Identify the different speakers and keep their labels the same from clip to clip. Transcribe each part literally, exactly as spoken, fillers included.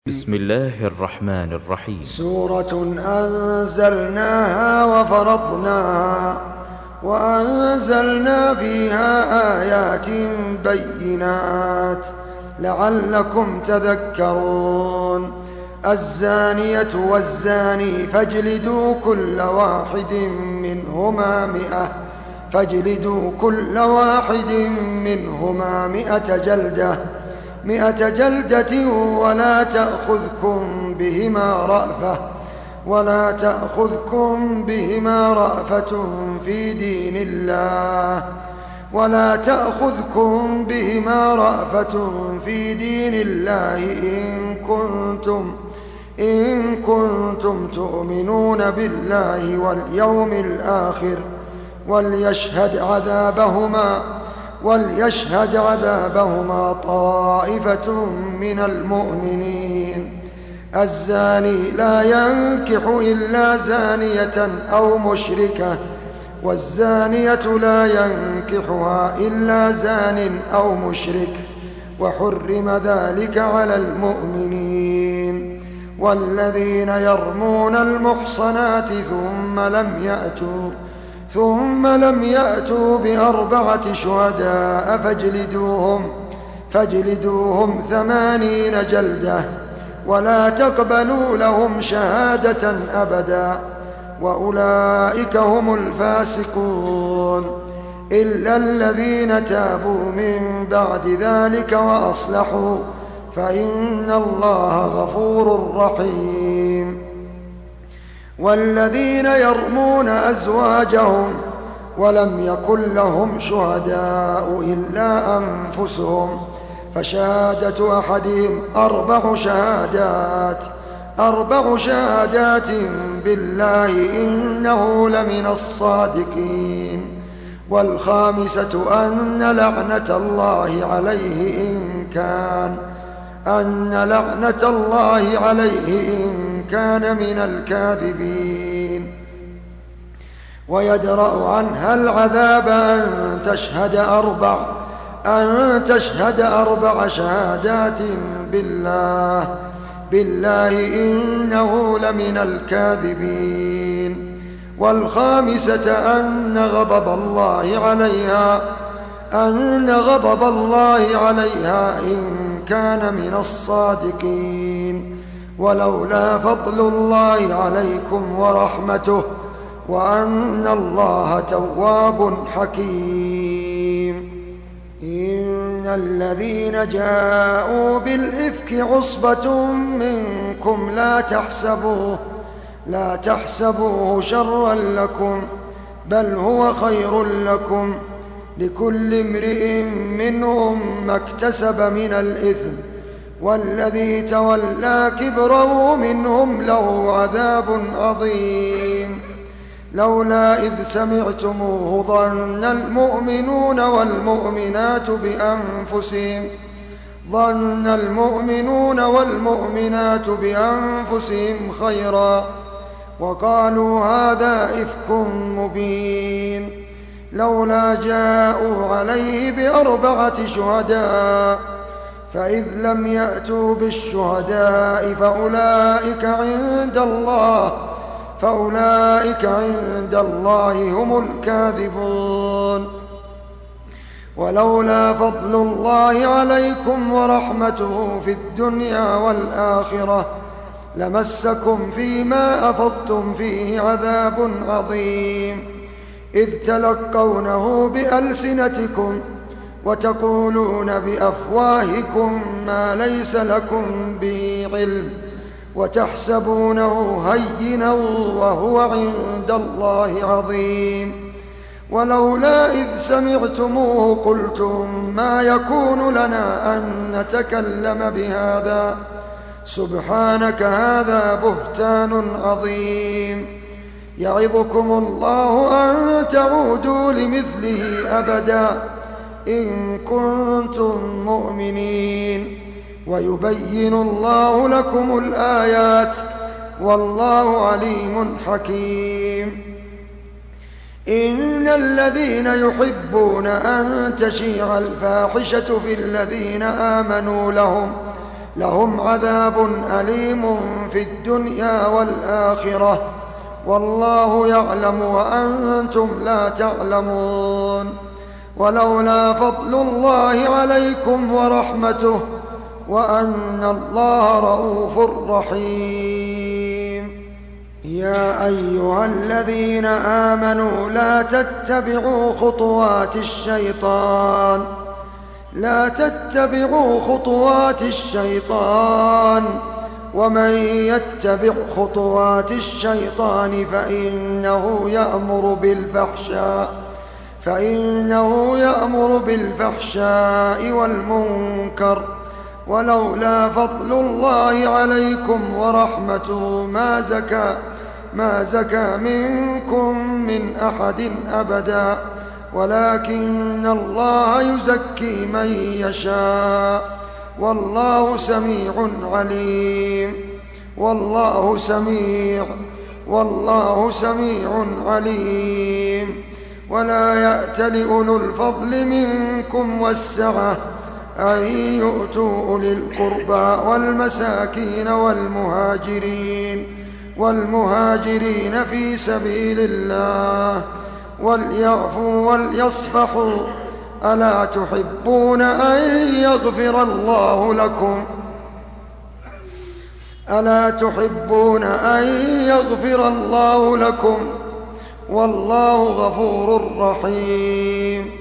Speaker 1: بسم الله الرحمن الرحيم.
Speaker 2: سورة أنزلناها وفرضناها وأنزلنا فيها آيات بينات لعلكم تذكرون. الزانية والزاني فاجلدوا كل واحد منهما مئة فاجلدوا كل واحد منهما مئة جلدة مئة جلدة ولا تأخذكم بهما رأفة ولا تأخذكم بهما رأفة في دين الله ولا تأخذكم بهما رأفة في دين الله إن كنتم إن كنتم تؤمنون بالله واليوم الآخر وليشهد عذابهما وليشهد عذابهما طائفة من المؤمنين. الزاني لا ينكح إلا زانية أو مشركة والزانية لا ينكحها إلا زان أو مشرك وحرم ذلك على المؤمنين. والذين يرمون المحصنات ثم لم يأتوا ثم لم يأتوا بأربعة شهداء فاجلدوهم فاجلدوهم ثمانين جلدة ولا تقبلوا لهم شهادة أبدا وأولئك هم الفاسقون إلا الذين تابوا من بعد ذلك وأصلحوا فإن الله غفور رحيم. والذين يرمون أزواجهم ولم يكن لهم شهداء إلا أنفسهم فشهادة أحدهم أربع شهادات أربع شهادات بالله إنه لمن الصادقين. والخامسة أن لعنة الله عليه إن كان أن لعنة الله عليه إن كان من الكاذبين. ويدرأ عنها العذاب أن تشهد أربع أن تشهد أربع شهادات بالله بالله إنه لمن الكاذبين. والخامسة أن غضب الله عليها أن غضب الله عليها إن كان من الصادقين. ولولا فضل الله عليكم ورحمته وأن الله تواب حكيم. إن الذين جاءوا بالإفك عصبة منكم لا تحسبوه لا تحسبوه شرا لكم بل هو خير لكم لكل امرئ منهم ما اكتسب من الإثم والذي تولى كبره منهم له عذاب عظيم. لولا إذ سمعتموه ظن المؤمنون والمؤمنات بأنفسهم ظن المؤمنون والمؤمنات بأنفسهم خيرا وقالوا هذا إفك مبين. لولا جاءوا عليه بأربعة شهداء فإذ لم يأتوا بالشهداء فأولئك عند الله فأولئك عند الله هم الكاذبون. ولولا فضل الله عليكم ورحمته في الدنيا والآخرة لمسكم فيما أفضتم فيه عذاب عظيم إذ تلقونه بألسنتكم وتقولون بأفواهكم ما ليس لكم به علم وتحسبونه هينا وهو عند الله عظيم. ولولا إذ سمعتموه قلتم ما يكون لنا أن نتكلم بهذا سبحانك هذا بهتان عظيم. يعظكم الله أن تعودوا لمثله أبدا إن كنتم مؤمنين ويبين الله لكم الآيات والله عليم حكيم. إن الذين يحبون أن تشيع الفاحشة في الذين آمنوا لهم لهم عذاب أليم في الدنيا والآخرة والله يعلم وأنتم لا تعلمون. ولولا فضل الله عليكم ورحمته وأن الله رؤوف رحيم. يا أيها الذين آمنوا لا تتبعوا خطوات الشيطان لا تتبعوا خطوات الشيطان ومن يتبع خطوات الشيطان فإنه يأمر بالفحشاء فإنه يأمر بالفحشاء والمنكر ولولا فضل الله عليكم ورحمته ما زكى ما زكى منكم من أحد أبدا ولكن الله يزكي من يشاء والله سميع عليم. والله سميع والله سميع عليم. ولا يأتل أولو الفضل منكم والسعة أن يؤتوا أولي القربى والمساكين والمهاجرين والمهاجرين في سبيل الله وليعفوا وليصفحوا ألا تحبون أن يغفر الله لكم ألا تحبون أن يغفر الله لكم والله غفور رحيم.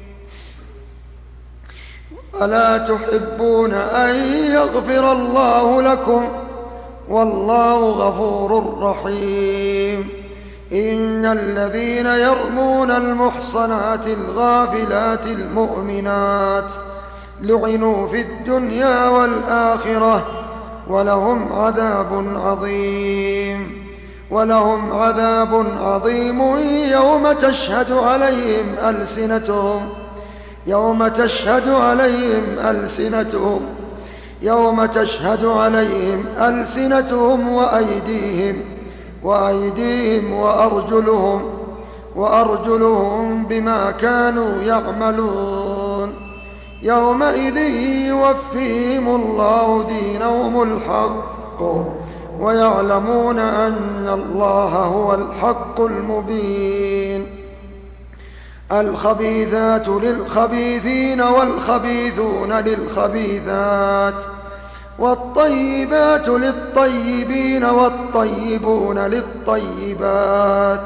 Speaker 2: ألا تحبون أن يغفر الله لكم والله غفور رحيم. إن الذين يرمون المحصنات الغافلات المؤمنات لعنوا في الدنيا والآخرة ولهم عذاب عظيم ولهم عذاب عظيم يوم تشهد عليهم ألسنتهم يوم تشهد عليهم ألسنتهم يوم تشهد عليهم ألسنتهم وأيديهم وأيديهم وأرجلهم وأرجلهم بما كانوا يعملون يومئذ يوفيهم الله دينهم الحق ويعلمون أن الله هو الحق المبين. الخبيثات للخبيثين والخبيثون للخبيثات والطيبات للطيبين والطيبون للطيبات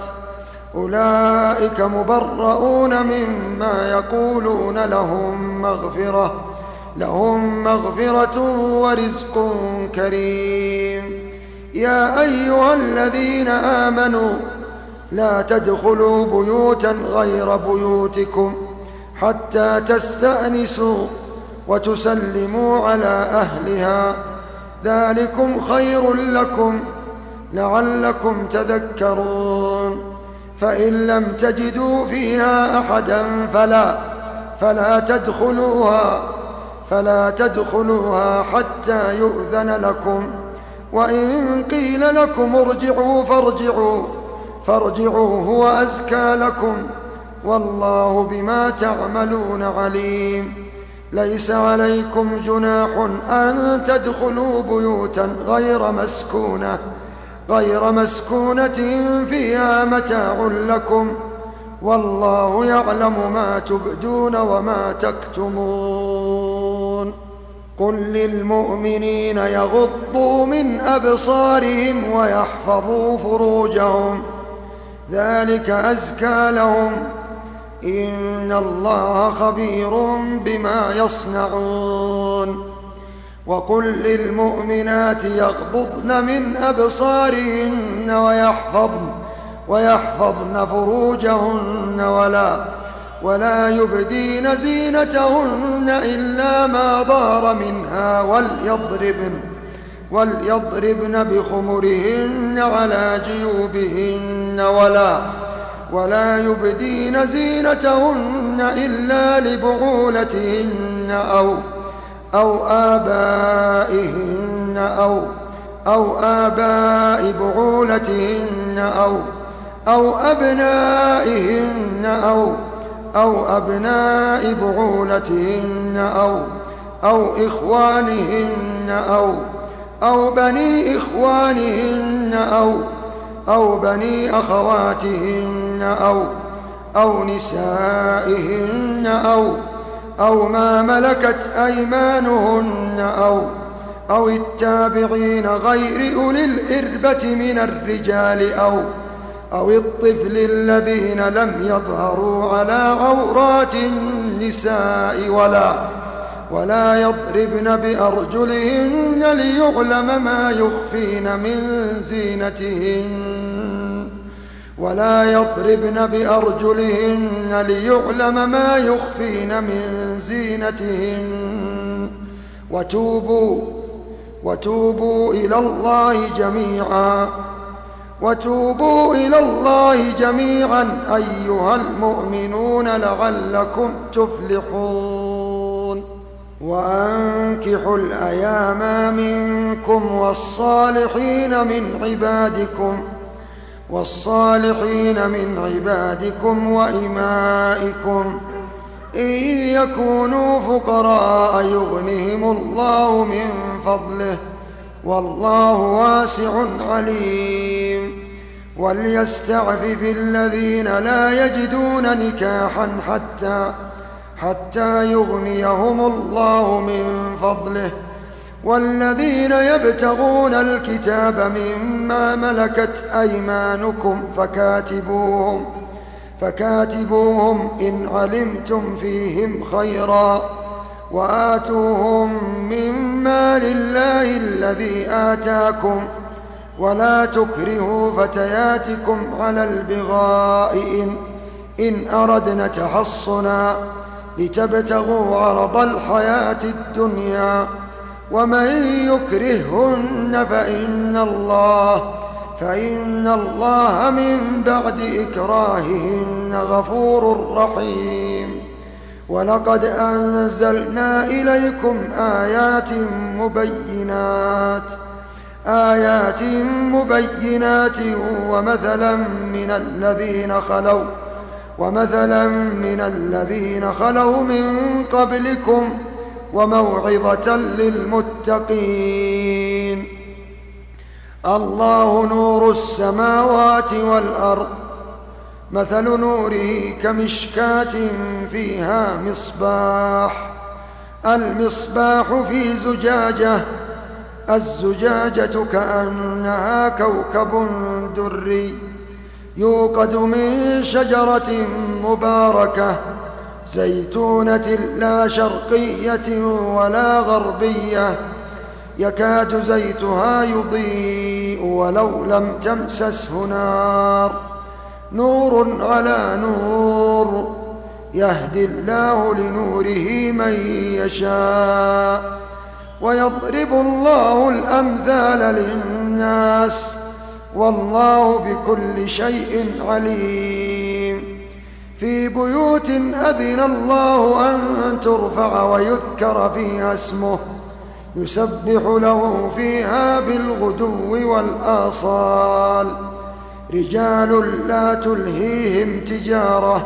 Speaker 2: أولئك مبرؤون مما يقولون لهم مغفرة لهم مغفرة ورزق كريم. يا أيها الذين آمنوا لا تدخلوا بيوتا غير بيوتكم حتى تستأنسوا وتسلموا على أهلها ذلكم خير لكم لعلكم تذكرون. فإن لم تجدوا فيها أحدا فلا فلا تدخلوها فلا تدخلوها حتى يؤذن لكم وإن قيل لكم ارجعوا فارجعوا فارجعوا هو أزكى لكم والله بما تعملون عليم. ليس عليكم جناح أن تدخلوا بيوتا غير مسكونة غير مسكونة فيها متاع لكم والله يعلم ما تبدون وما تكتمون. قل للمؤمنين يغضوا من أبصارهم ويحفظوا فروجهم ذلك أزكى لهم إن الله خبير بما يصنعون. وقل للمؤمنات يغضضن من أبصارهن ويحفظن ويحفظن فروجهن ولا ولا يبدين زينتهن إلا ما ظهر منها وليضربن وليضربن بخمرهن على جيوبهن ولا ولا يبدين زينتهن إلا لبعولتهن أو أو آبائهن أو أو آباء بعولتهن أو أو أبنائهن أو أو أبناء بعولتهن أو أو إخوانهن أو أو بني إخوانهن أو أو بني أخواتهن أو أو نسائهن أو أو ما ملكت أيمانهن أو أو التابعين غير أولي الإربة من الرجال أو أو الطفل الذين لم يظهروا على عورات النساء ولا ولا يضربن بأرجلهن ليعلم ما يخفين من زينتهن ولا يضربن بأرجلهن ليعلم ما يخفين من زينتهن وتوبوا وتوبوا إلى الله جميعا وتوبوا إلى الله جميعا أيها المؤمنون لعلكم تفلحون وأنكحوا الأيام منكم والصالحين من عبادكم والصالحين من عبادكم وإمائكم إن يكونوا فقراء يغنهم الله من فضله والله واسع عليم وليستعفف الذين لا يجدون نكاحا حتى حتى يغنيهم الله من فضله والذين يبتغون الكتاب مما ملكت أيمانكم فكاتبوهم فكاتبوهم إن علمتم فيهم خيرا وآتوهم مما لله الذي آتاكم ولا تكرهوا فتياتكم على البغاء إن, إن أردنا تحصنا لتبتغوا عرض الحياة الدنيا ومن يكرههن فإن الله فإن الله من بعد إكراههن غفور رحيم ولقد أنزلنا إليكم آيات مبينات آيات مبينات ومثلا من الذين خلوا ومثلا من الذين خلوا من قبلكم وموعظة للمتقين الله نور السماوات والأرض مثل نوره كمشكاة فيها مصباح المصباح في زجاجة الزجاجة كأنها كوكب دري يوقد من شجرة مباركة زيتونة لا شرقية ولا غربية يكاد زيتها يضيء ولو لم تمسسه نار نور على نور يهدي الله لنوره من يشاء ويضرب الله الأمثال للناس والله بكل شيء عليم في بيوت أذن الله أن ترفع ويذكر فيها اسمه يسبح له فيها بالغدو والآصال رجال لا تلهيهم تجارة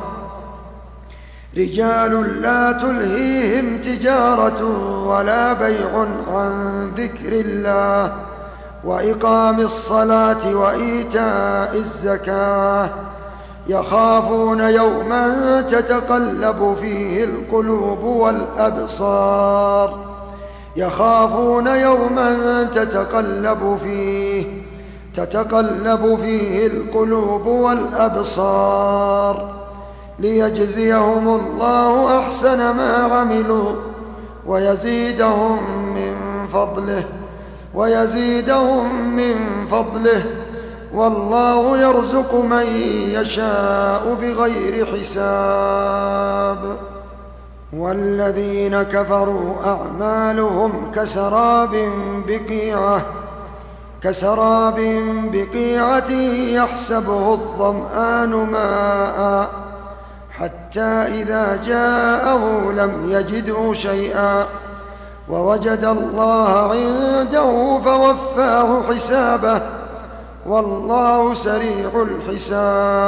Speaker 2: رجال لا تلهيهم تجارة ولا بيع عن ذكر الله وإقام الصلاة وإيتاء الزكاة يخافون يوما تتقلب فيه القلوب والأبصار يخافون يوما تتقلب فيه تتقلب فيه القلوب والأبصار ليجزيهم الله أحسن ما عملوا ويزيدهم من فضله ويزيدهم من فضله والله يرزق من يشاء بغير حساب والذين كفروا أعمالهم كسراب بقيعة كسراب بقيعة يحسبه الظمآن ماء حتى إذا جاءه لم يجده شيئا ووجد الله عنده فوفاه حسابه والله سريع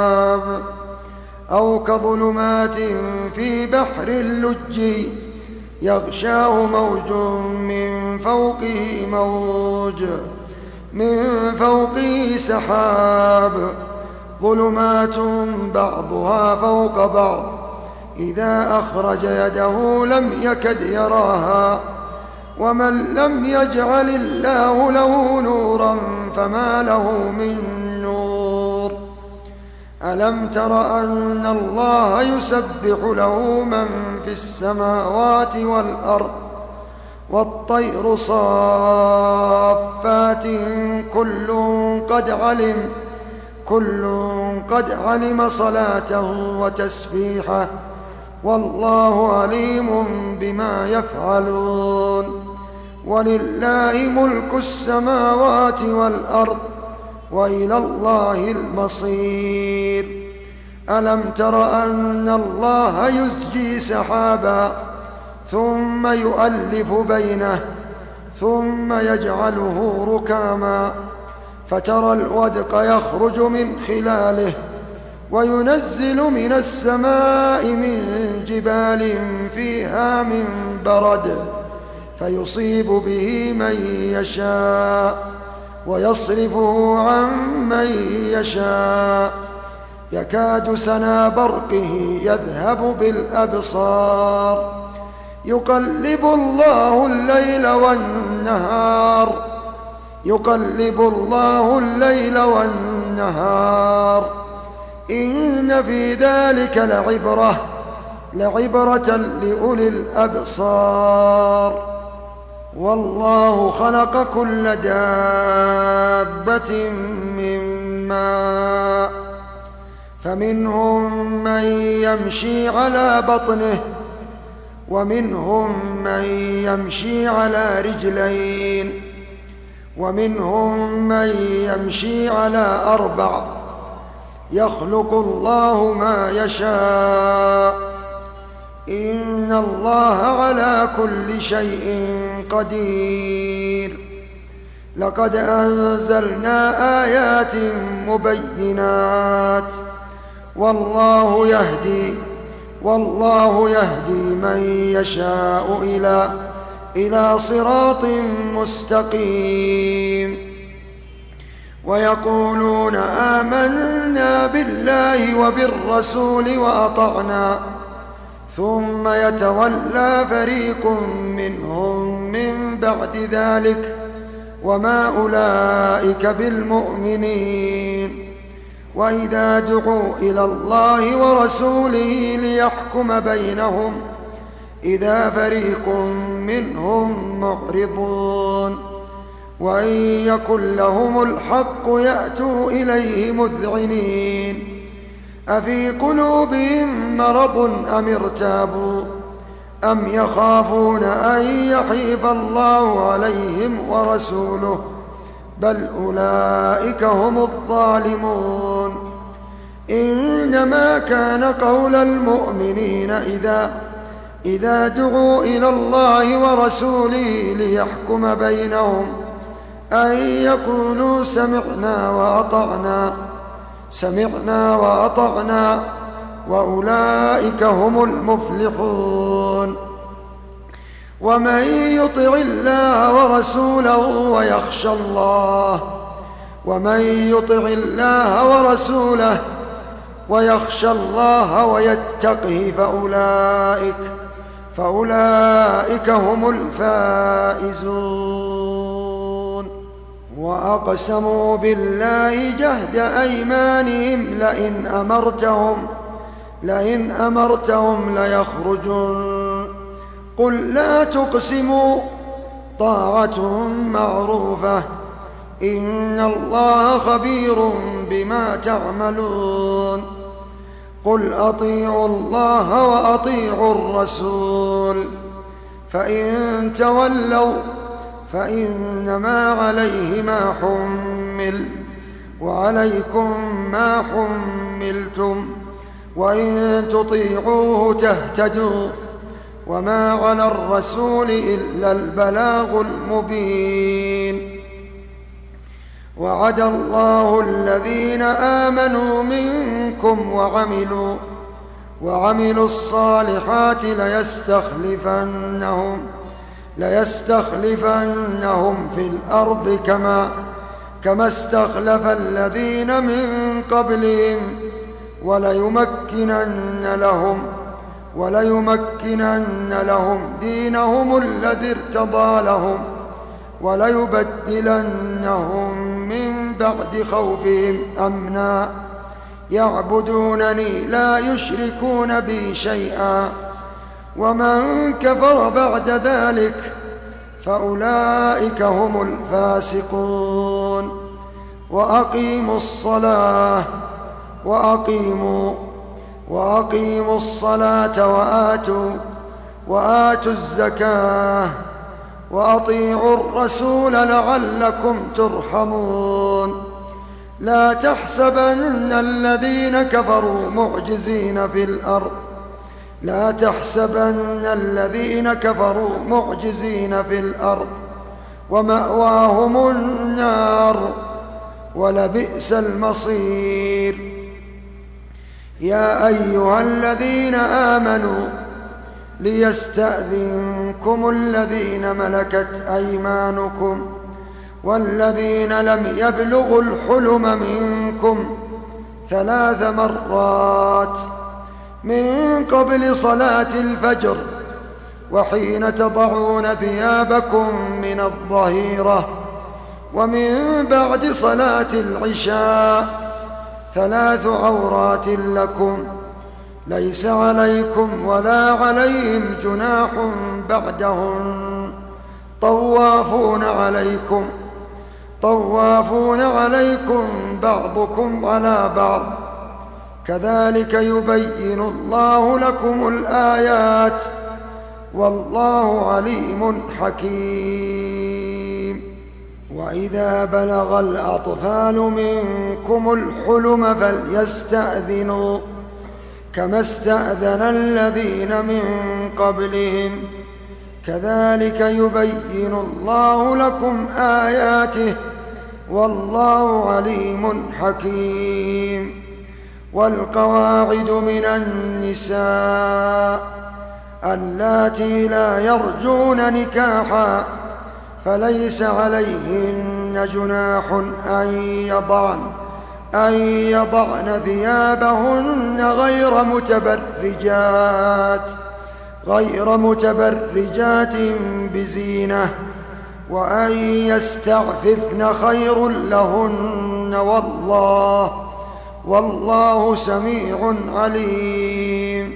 Speaker 2: الحساب أو كظلمات في بحر اللجي يغشاه موج من فوقه موج من فوقه سحاب ظلمات بعضها فوق بعض إذا أخرج يده لم يكد يراها ومن لم يجعل الله له نورا فما له من نور ألم تر أن الله يسبح له من في السماوات والأرض والطير صافات كل قد علم كل قد علم صلاته وتسبيحه والله عليم بما يفعلون ولله ملك السماوات والأرض وإلى الله المصير ألم تر أن الله يزجي سحابا ثم يؤلف بينه ثم يجعله ركاما فترى الودق يخرج من خلاله وينزل من السماء من جبال فيها من برد فيصيب به من يشاء ويصرفه عن من يشاء يكاد سنا برقه يذهب بالأبصار يقلب الله الليل والنهار يقلب الله الليل والنهار إن في ذلك لعبرة لعبرة لأولي الأبصار والله خلق كل دابة من ماء فمنهم من يمشي على بطنه ومنهم من يمشي على رجلين ومنهم من يمشي على أربع يخلق الله ما يشاء إن الله على كل شيء قدير لقد أنزلنا آيات مبينات والله يهدي والله يهدي من يشاء إلى إلى صراط مستقيم ويقولون آمنا بالله وبالرسول وأطعنا ثم يتولى فريق منهم من بعد ذلك وما أولئك بالمؤمنين وإذا دعوا إلى الله ورسوله ليحكم بينهم إذا فريق منهم معرضون وإن يكن لهم الحق يأتوا إليه مذعنين أفي قلوبهم مرض أم ارتابوا أم يخافون أن يحيف الله عليهم ورسوله بل أولئك هم الظالمون إنما كان قول المؤمنين إذا إذا دعوا إلى الله ورسوله ليحكم بينهم أن يقولوا سمعنا وأطعنا سمعنا وأطعنا وأولئك هم المفلحون ومن يطع الله ورسوله ويخشى الله ومن يطع الله ورسوله ويخشى الله ويتقه فأولئك فأولئك هم الفائزون وأقسموا بالله جهد أيمانهم لئن أمرتهم لئن أمرتهم ليخرجون قل لا تقسموا طاعة معروفة إن الله خبير بما تعملون قل أطيعوا الله وأطيعوا الرسول فإن تولوا فإنما عليه ما حمل وعليكم ما حملتم وإن تطيعوه تهتدوا وما على الرسول إلا البلاغ المبين وعد الله الذين آمنوا منكم وعملوا وعملوا الصالحات ليستخلفنهم ليستخلفنهم في الأرض كما كما استخلف الذين من قبلهم وليمكنن لهم وليمكنن لهم دينهم الذي ارتضى لهم وليبدلنهم من بعد خوفهم أمنا يعبدونني لا يشركون بي شيئا ومن كفر بعد ذلك فأولئك هم الفاسقون وأقيموا الصلاة وأقيموا وأقيموا الصلاة وآتوا وآتوا الزكاة وأطيعوا الرسول لعلكم ترحمون لا تحسبن الذين كفروا معجزين في الأرض لا تحسبن الذين كفروا معجزين في الأرض ومأواهم النار ولبئس المصير يا أيها الذين آمنوا ليستأذنكم الذين ملكت أيمانكم والذين لم يبلغوا الحلم منكم ثلاث مرات من قبل صلاة الفجر وحين تضعون ثيابكم من الظهيرة ومن بعد صلاة العشاء ثلاث عورات لكم ليس عليكم ولا عليهم جناح بعدهن طوافون عليكم طوافون عليكم بعضكم على بعض كذلك يبين الله لكم الآيات والله عليم حكيم وإذا بلغ الأطفال منكم الحلم فليستأذنوا كما استأذن الذين من قبلهم كذلك يبين الله لكم آياته والله عليم حكيم والقواعد من النساء اللاتي لا يرجون نكاحا فليس عليهن جناح أن يضعن أن يضعن ثيابهن غير متبرجات غير متبرجات بزينة وأن يستعففن خير لهن والله والله سميع عليم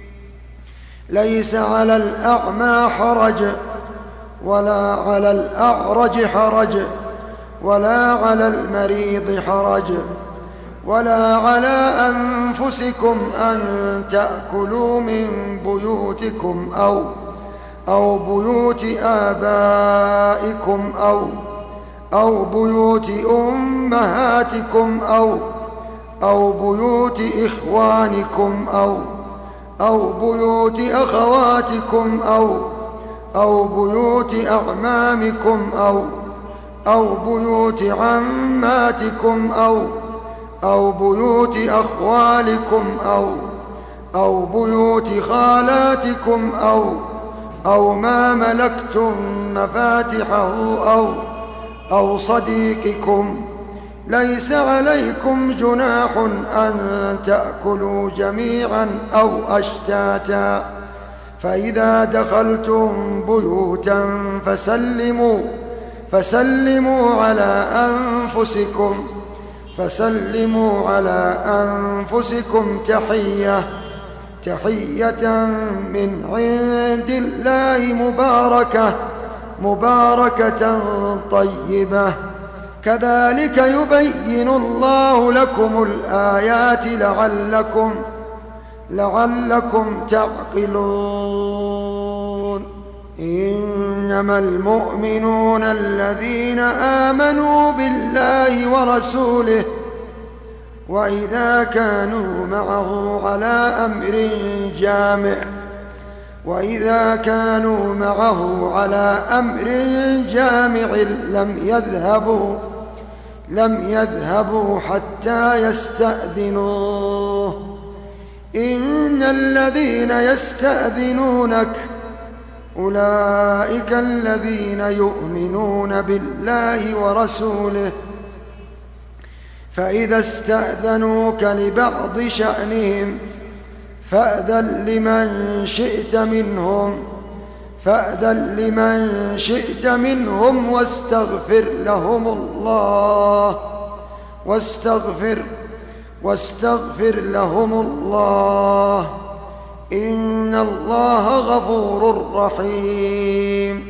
Speaker 2: ليس على الأعمى حرج ولا على الأعرج حرج ولا على المريض حرج ولا على أنفسكم أن تأكلوا من بيوتكم أو أو بيوت آبائكم أو أو بيوت أمهاتكم أو أو بيوت إخوانكم أو أو بيوت أخواتكم أو أو بيوت أعمامكم أو أو بيوت عماتكم أو أو بيوت أخوالكم أو أو بيوت خالاتكم أو أو ما ملكتم مفاتحه أو أو صديقكم ليس عليكم جناح أن تأكلوا جميعا أو أشتاتا فإذا دخلتم بيوتا فسلموا فسلموا على أنفسكم فسلموا على أنفسكم تحية تحية من عند الله مباركة مباركة طيبة كذلك يبين الله لكم الآيات لعلكم لعلكم تعقلون إنما المؤمنون الذين آمنوا بالله ورسوله وإذا كانوا معه على أمر جامع وإذا كانوا معه على أمر جامع لم يذهبوا لم يذهبوا حتى يستأذنوه إن الذين يستأذنونك أولئك الذين يؤمنون بالله ورسوله، فإذا استأذنوك لبعض شأنهم فأذن لمن شئت منهم فأذن لمن شئت منهم واستغفر لهم الله واستغفر واستغفر لهم الله إن الله غفور رحيم.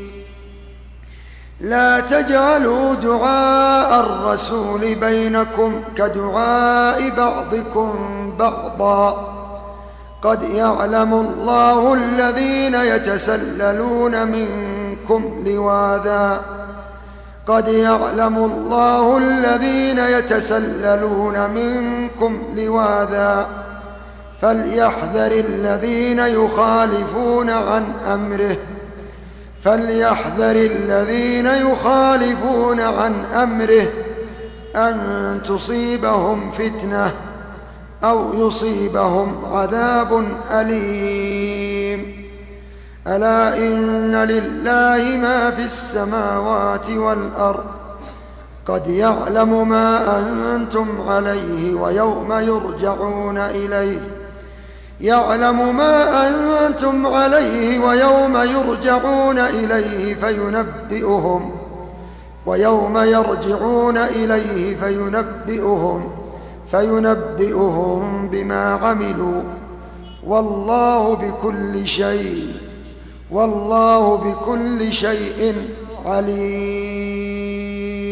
Speaker 2: لا تجعلوا دعاء الرسول بينكم كدعاء بعضكم بعضا، قد يعلم الله الذين يتسللون منكم لواذا قد يعلم الله الذين يتسللون منكم لواذا فليحذر الذين يخالفون عن أمره فليحذر الذين يخالفون عن أمره أن تصيبهم فتنة أو يصيبهم عذاب أليم. ألا إن لله ما في السماوات والأرض، قد يعلم ما أنتم عليه ويوم يرجعون إليه يعلم ما أنتم عليه ويوم يرجعون إليه فينبئهم ويوم يرجعون إليه فينبئهم فينبئهم بما عملوا والله بكل شيء والله بكل شيء عليم.